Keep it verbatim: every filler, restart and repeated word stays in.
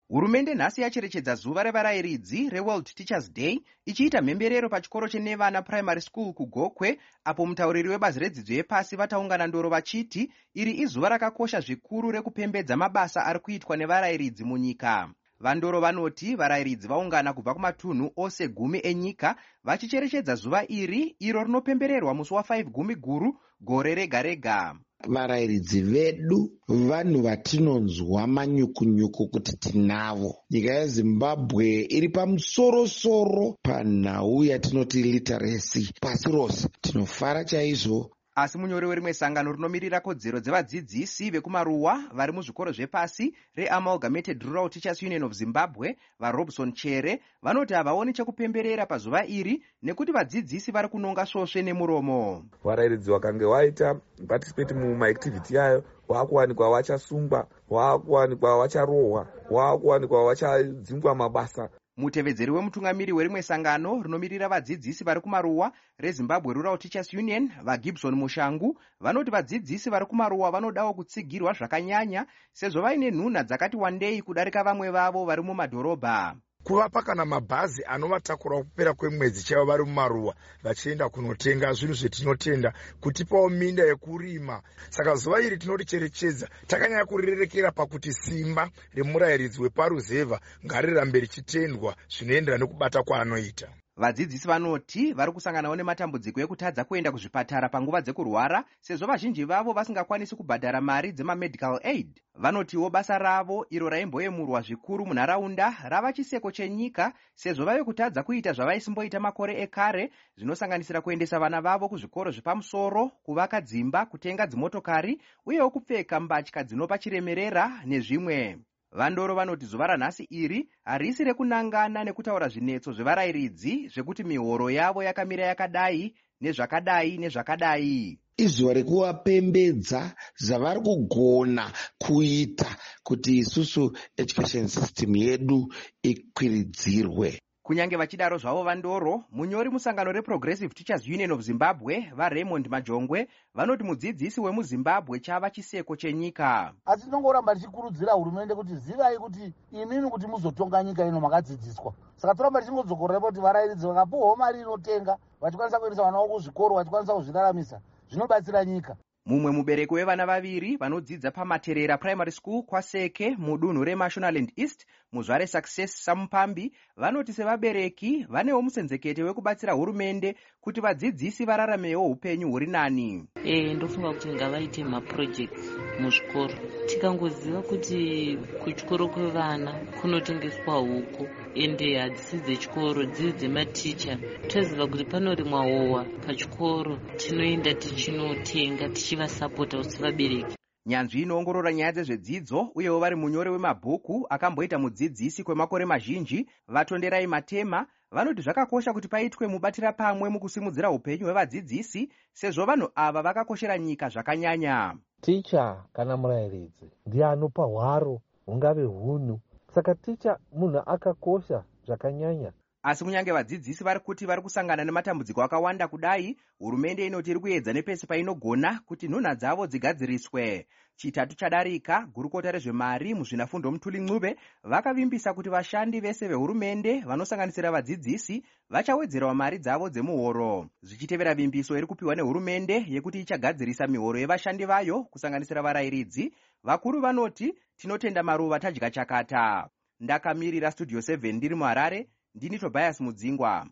Hurumende nhasi yacherechedza zuva revarayiridzi reWorld Teachers Day ichiita mhemberero pachikoro cheNevana Primary School kuGokwe, apo mutauriri webazi redzidzo yepasi vataungana ndoro vachiti iri izuva rakakosha zvikuru rekupembedza mabasa ari kuitwa nevarayiridzi munyika. Vandoro vanoti varayiridzi vaungana kubva kumatunhu ose gumi enyika vachicherechedza zuva iri iro rinopembererwa musi wa5 gumi guru gore rega rega. Varayiridzi vedu vanhu vatinonzwa manyukunyuku kuti tinavo. Nyika yeZimbabwe iri pamusoro-soro panhau yatinoti literacy pasi rose. Tinofara chaizvo. Asi munyori werimwe sangano rinomirira kodzero dzevadzidzisi vekumaruwa vari muzvikoro zvepasi reAmalgamated Rural Teachers Union of Zimbabwe, vaRobson Chere, vanoti havaoni chekupemberera pazuva iri nekuti vadzidzisi vari kunonga svosve nemuromo. Varayiridzi vakange vaita participate mumaactivity yayo, waakuwanikwa vachasungwa, waakuwanikwa vacharohwa, waakuwanikwa vachadzingwa mabasa. Mutevedzeri wemutungamiri werimwe sangano rinomirira vadzidzisi vari kumaruwa reZimbabwe Rural Teachers Union, vaGibson Mushangu, vanoti vadzidzisi vari kumaruwa vanodawo kutsigirwa zvakanyanya sezvo vaine nhunha dzakati wandei kudarika vamwe vavo vari mumadhorobha. Kuvapa kana mabhazi anovatakura kupera kwemwedzi chaivo vari mumaruwa vachienda kunotenga zvinhu zvetinotenda, kutipawo minda yekurima. Saka zuva iri tinoricherechedza takanyanya kurirerekera pakuti simba remurayiridzi weparuzevha ngarirambe richitendwa zvinoenderana nekubata kwaanoita. Vadzidzisi vanoti vari kusanganawo nematambudziko ekutadza kuenda kuzvipatara panguva dzekurwara sezvo vazhinji vavo vasingakwanisi kubhadhara mari dzemamedical aid. Vanotiwo basa ravo iro raimboyemurwa zvikuru munharaunda rava chiseko chenyika sezvo vave kutadza kuita zvavaisimboita makore ekare, zvinosanganisira kuendesa vana vavo kuzvikoro zvepamusoro, kuvaka dzimba, kutenga dzimotokari uyewo kupfeka mbatya dzinopa chiremerera nezvimwe. Vandoro vanoti zuva ranhasi iri harisi rekunangana nekutaura zvinetso zvevarayiridzi zvekuti mihoro yavo yakamira yakadai nezvakadai nezvakadai. Izuva rekuvapembedza zvavari kugona kuita kuti isusu education system yedu ikwiridzirwe. Kunyange vachidaro zvavo vandoro, munyori musangano reProgressive Teachers Union of Zimbabwe vaRaymond Majongwe vanoti mudzidzisi wemuZimbabwe chava chiseko chenyika. Asi tinongoramba tichikurudzira hurumende kuti zivai kuti imini kuti muzotonga nyika ino makadzidziswa. Saka toramba tichingodzokorera kuti varayiridzi vakapuwawo mari inotenga vachikwanisa kuendesa vana vavo kuzvikoro vachikwanisa kuzviraramisa zvinobatsira nyika. Mumwe mubereki wevana vaviri vanodzidza paMaterera Primary School kwaSeke mudunhu reMashonaland East, muzvare Success Samupambi, vanoti sevabereki vanewo musenzekete wekubatsira hurumende kuti vadzidzisi vararamewo upenyu huri nani. Eh, ndofunga kuti ngavaite maprojects muzvikoro. Tikangoziva kuti kuchikoro kwevana kunotengeswa huku ende hadzisi dzechikoro dziri dzematicha, toziva kuti panorimwa howa pachikoro, tinoenda tichinotenga tichivasapota kuti vabereki. Nyanzvi inoongorora nyaya dzezvedzidzo uyewo vari munyori wemabhuku akamboita mudzidzisi kwemakore mazhinji, Vatonderai Matema, vanoti zvakakosha kuti paitwe mubatira pamwe mukusimudzira upenyu hwevadzidzisi sezvo vanhu ava vakakoshera nyika zvakanyanya. Ticha kana murayiridzi ndiye anopa hwaro hungave hunhu, saka ticha munhu akakosha zvakanyanya. Asi kunyange vadzidzisi vari kuti vari kusangana nematambudziko akawanda kudai, hurumende inoti iri kuedza nepese painogona kuti nhunha dzavo dzigadziriswe. Chitatu chadarika, gurukota rezvemari muzvinafundo Mutuli Ncube vakavimbisa kuti vashandi vese vehurumende vanosanganisira vadzidzisi vachawedzerawo mari dzavo dzemuhoro. Zvichitevera vimbiso iri kupiwa nehurumende yekuti ichagadzirisa mihoro yevashandi vayo kusanganisira varayiridzi, vakuru vanoti tinotenda maruva tadya chakata. Ndakamirira Studio seven ndiri muHarare, ndini Tobias Mudzingwa.